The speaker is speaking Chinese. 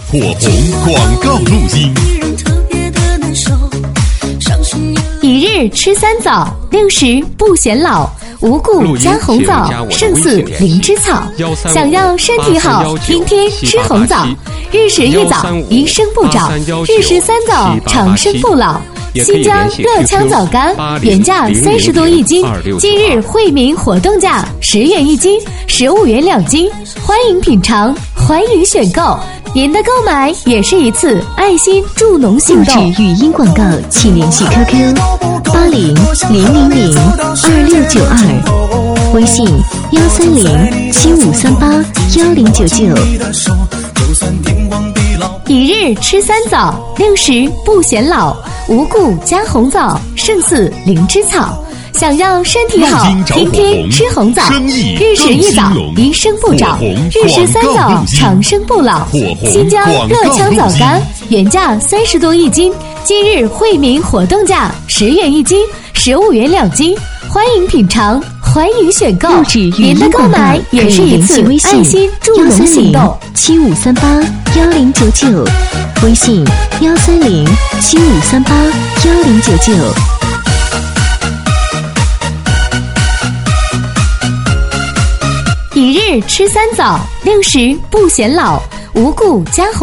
火红广告录音。 一日吃3枣，60不显老。五谷加红枣，胜似灵芝草。想要身体好，天天吃红枣。日食一枣，一生不长；日食3枣，长生不老。新疆乐羌枣干原价30多一斤，今日惠民活动价10元一斤，15元2斤。欢迎品尝，欢迎选购。您的购买也是一次爱心助农行动。 录制语音广告，请联系 QQ8000022692，微信13075381099。 一日吃3枣，60不显老。五谷加红枣，胜似灵芝草。想要身体好，天天吃红枣。日食一枣，一生不长；日食3枣，长生不老。新疆乐羌枣干原价30多一斤，今日惠民活动价10元一斤，15元2斤。欢迎品尝，欢迎选购。您的购买也是一次爱心助农行动。 75381099，微信13075381099。 一日吃3枣，60不显老。五谷加红